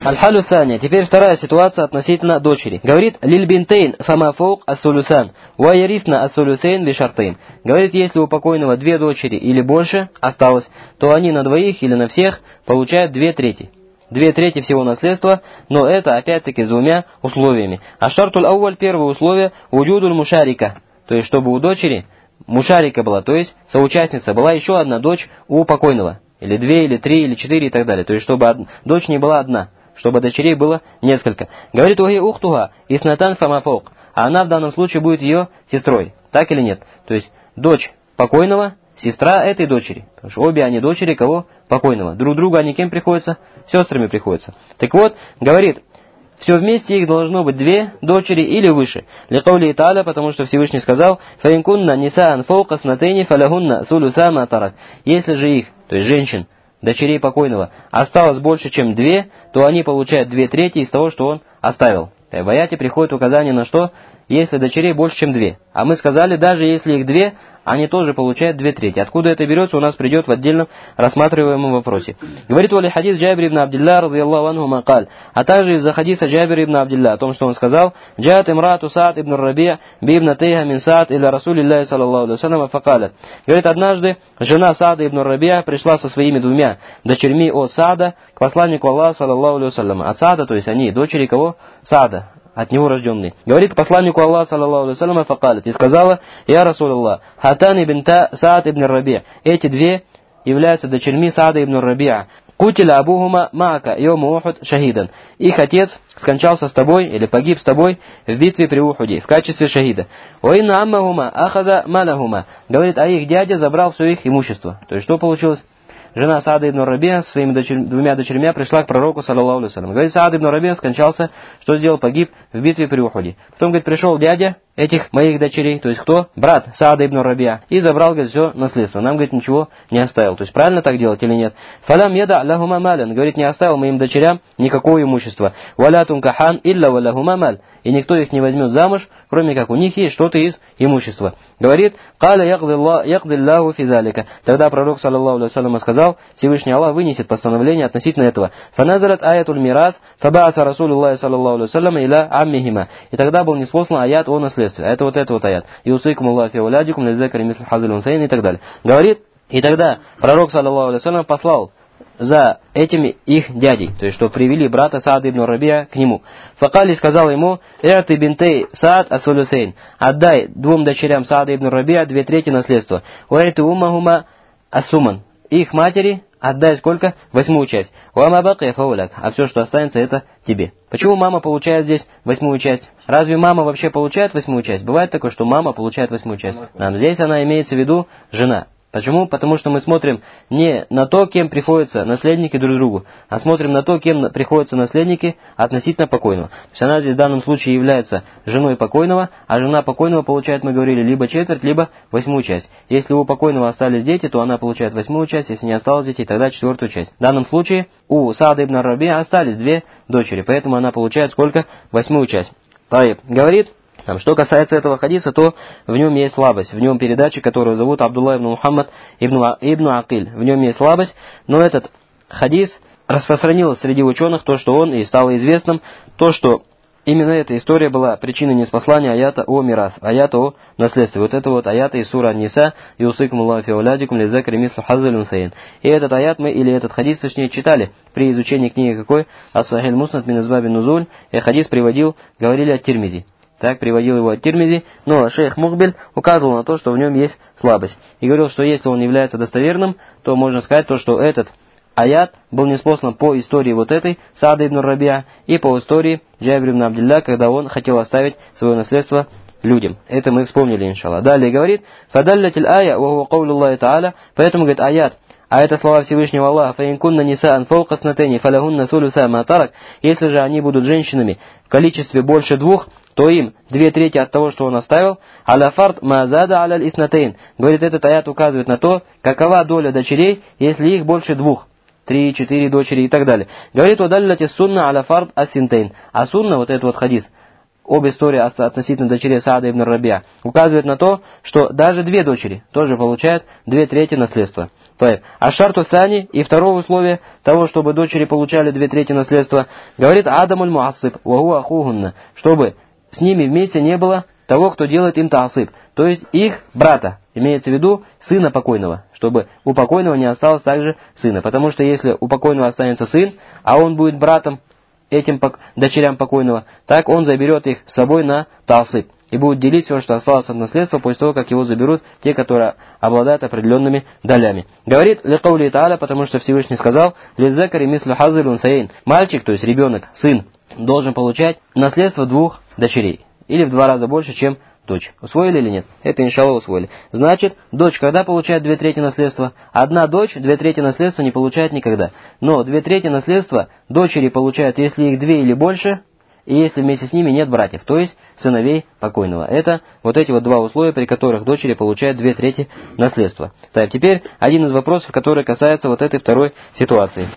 Аль-халю сания. Теперь вторая ситуация относительно дочери. Говорит, лиль бинтейн фама фаук ас-сулюсан, ва ярисна ас-сулюсейн бишартейн. Говорит, если у покойного две дочери или больше осталось, то они на двоих или на всех получают 2/3. 2/3 всего наследства, но это опять-таки с двумя условиями. А шартуль ауаль, первое условие, уджудуль мушарика, то есть чтобы у дочери мушарика была, то есть соучастница, была еще одна дочь у покойного. Или 2, или 3, или 4 и так далее. То есть чтобы дочь не была одна, чтобы дочерей было несколько. Говорит, уги ухтуга, иснатан фамафаук. А она в данном случае будет ее сестрой. Так или нет? То есть дочь покойного, сестра этой дочери. Потому что обе они дочери кого? Покойного. Друг другу они кем приходятся? Сестрами приходятся. Так вот, говорит, все вместе их должно быть 2 дочери или выше. Ликаули та'аля, потому что Всевышний сказал, фаинкунна нисаан фаука снатейни фалахунна сулюса ма тарак. Если же их, то есть женщин, дочерей покойного, осталось больше, чем 2, то они получают 2/3 из того, что он оставил. В аяте приходит указание на что? Если дочерей больше, чем 2. А мы сказали, даже если их 2, они тоже получают 2/3. Откуда это берется, у нас придет в отдельном рассматриваемом вопросе. Говорит Вали хадис Джабир ибн Абдилля, радийаллаху анху макаль. А также из-за хадиса Джабир ибн Абдилля, о том, что он сказал, «Джаат имрату Саад ибн Раби' би ибн Тейха мин Саад иля Расулиллахи саллаллаху алейхи вассалям факалят». Говорит, однажды жена Саада ибн Раби' пришла со своими 2 дочерьми от Саада к посланнику Аллаха саллаллаху алейхи вассалям. От Саада, то есть они дочери кого? Саада. От него рожденный. Говорит к посланнику Аллаха, саллаллаху алейхи вассалям, факалят, и сказала, «Я Расулаллах, хатани бинта Саад ибн Раби'». Эти 2 являются дочерьми Саада ибн Раби'a. Кутиля абухума маака йома Ухуд шахидан. Их отец скончался с тобой, или погиб с тобой в битве при Ухуде, в качестве шахида. Уинна аммахума ахада малахума. Говорит, а их дядя забрал все их имущество. То есть что получилось? Жена Саада ибн Раби' с своими 2 дочерьми пришла к пророку, саллаллаху алейхи вассалям. Говорит, Саад ибн Раби' скончался, что сделал? Погиб в битве при Ухуде. Потом, говорит, пришел дядя этих моих дочерей, то есть кто? Брат Саада ибн Раби', и забрал, говорит, все наследство. Нам, говорит, ничего не оставил. То есть правильно так делать или нет? Фалям яда лахума малян. Говорит, не оставил моим дочерям никакого имущества. Валятун кахан илля валахума маль. И никто их не возьмет замуж, кроме как у них есть что-то из имущества. Говорит, «Каля якдиллаху физалика». Тогда пророк, саллаллаху алейхи вассалям, сказал, Всевышний Аллах вынесет постановление относительно этого. «Фаназалят аятуль мирас, фабааса расулуллахи саллаллаху алейхи вассалям иля аммихима». И тогда был ниспослан аят о наследстве. Это вот аят. «Юсейкум Аллаху фи аулядикум лизакари мислу хаззиль унсайин» и так далее. Говорит, и тогда пророк, саллаллаху алейхи вассалям, послал за этими их дядей, то есть что привели брата Саада ибн Раби' к нему. Факали сказал ему, «Эрты бинтей Саад ас-сулюсейн». Отдай 2 дочерям Саада ибн Раби' 2/3 наследства. «Уэрты уммахума ас-суман». Их матери отдай сколько? 8 часть. «Уама бакия фауляк». А все, что останется, это тебе. Почему мама получает здесь 8 часть? Разве мама вообще получает 8 часть? Бывает такое, что мама получает 8 часть. Здесь она имеется в виду жена. Почему? Потому что мы смотрим не на то, кем приходятся наследники друг другу, а смотрим на то, кем приходятся наследники относительно покойного. То есть она здесь в данном случае является женой покойного, а жена покойного получает, мы говорили, либо четверть, либо 8 часть. Если у покойного остались дети, то она получает 8 часть, если не осталось детей, тогда 4 часть. В данном случае у Саада ибн Раби' остались 2 дочери, поэтому она получает сколько? 8 часть. Таиб говорит, что касается этого хадиса, то в нем есть слабость. В нем передачи, которую зовут Абдулла ибн Мухаммад ибн Акиль. В нем есть слабость, но этот хадис распространился среди ученых, то, что он и стало известным, то, что именно эта история была причиной ниспослания аята о мирас, аята о наследстве. Вот это вот аята из сура Ан-Ниса, «Юсыкум Аллаху фи аулядикум лизакари мислу хаззиль унсайин». И этот аят мы, или этот хадис, точнее, читали при изучении книги какой? Ас-Сахиль Муснад мин асбаби нузуль. И хадис приводил, говорили от Тирмизи. Так, приводил его от Тирмизи, но шейх Мукбель указывал на то, что в нем есть слабость. И говорил, что если он является достоверным, то можно сказать то, что этот аят был ниспослан по истории вот этой Саада ибн Раби' и по истории Джабир ибн Абдилля, когда он хотел оставить свое наследство людям. Это мы вспомнили, иншаллах. Далее говорит, «Фадаллятиль ая, ва хуа каулюллахи та'аля». Поэтому, говорит, аят, а это слова Всевышнего Аллаха, «Фаинкунна нисаан фаука снатейни, фалахунна сулюса ма тарак». Если же они будут женщинами в количестве больше 2, то им 2/3 от того, что он оставил. «Аля фард мазада аля иснатейн». Говорит, этот аят указывает на то, какова доля дочерей, если их больше 2. 3, 4 дочери и так далее. Говорит, «Удалляти сунна аля фард асинтейн». А сунна, вот этот вот хадис, об истории относительно дочерей Саада ибн Раби' указывает на то, что даже 2 дочери тоже получают 2/3 наследства. А шарту сани и второе условие того, чтобы дочери получали 2/3 наследства, говорит Адамуль Муассиб, вагу ахухунна, чтобы с ними вместе не было того, кто делает им таасиб, то есть их брата, имеется в виду сына покойного, чтобы у покойного не осталось также сына, потому что если у покойного останется сын, а он будет братом этим дочерям покойного, так он заберет их с собой на таасиб и будет делить все, что осталось от наследства, после того, как его заберут те, которые обладают определенными долями. Говорит ликаули тааля, потому что Всевышний сказал: лиззакари мислю хаззиль унсаейн. Мальчик, то есть ребенок, сын, должен получать наследство 2 дочерей. Или в 2 раза больше, чем дочь. Усвоили или нет? Это, иншаллах, усвоили. Значит, дочь когда получает 2/3 наследства? Одна дочь 2/3 наследства не получает никогда. Но 2/3 наследства дочери получают, если их 2 или больше, и если вместе с ними нет братьев, то есть сыновей покойного. Это вот эти вот 2 условия, при которых дочери получают 2/3 наследства. Так, теперь один из вопросов, который касается вот этой второй ситуации.